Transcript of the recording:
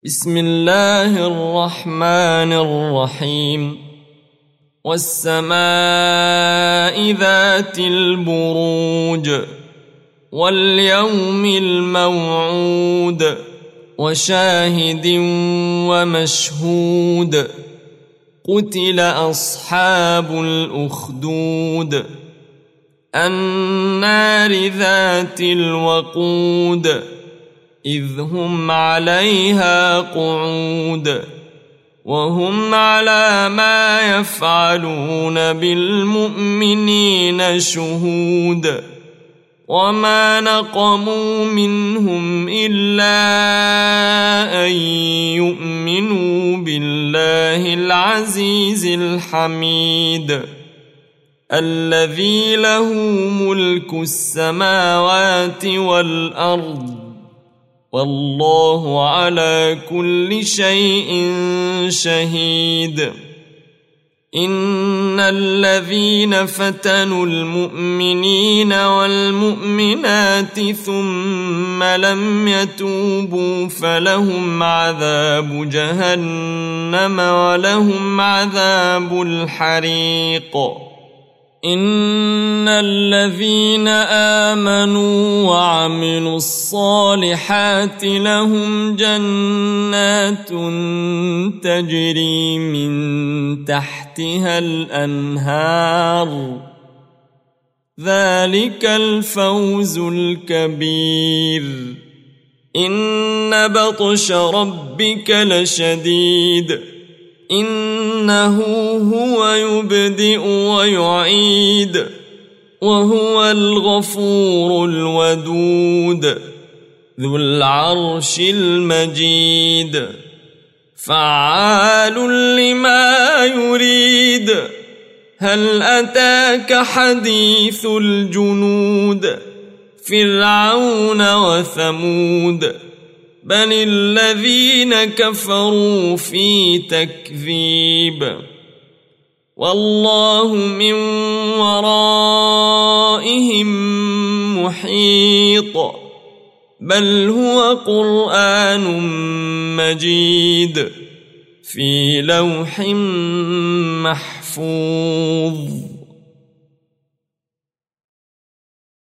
بسم الله الرحمن الرحيم والسماء ذات البروج واليوم الموعود وشاهد ومشهود قتل أصحاب الأخدود النار ذات الوقود إذ هم عليها قعود وهم على ما يفعلون بالمؤمنين شهود وما نقموا منهم إلا أن يؤمنوا بالله العزيز الحميد الذي له ملك السماوات والأرض والله على كل شيء شهيد إن الذين فتنوا المؤمنين والمؤمنات ثم لم يتوبوا فلهم عذاب جهنم ولهم عذاب الحريق إن الذين آمنوا وعملوا الصالحات لهم جنات تجري من تحتها الأنهار ذلك الفوز الكبير إن بطش ربك لشديد إنه هو يبدئ ويعيد وهو الغفور الودود ذو العرش المجيد فعال لما يريد هل أتاك حديث الجنود فرعون وثمود بل الذين كفروا في تكذيب والله من ورائهم محيط بل هو قرآن مجيد في لوح محفوظ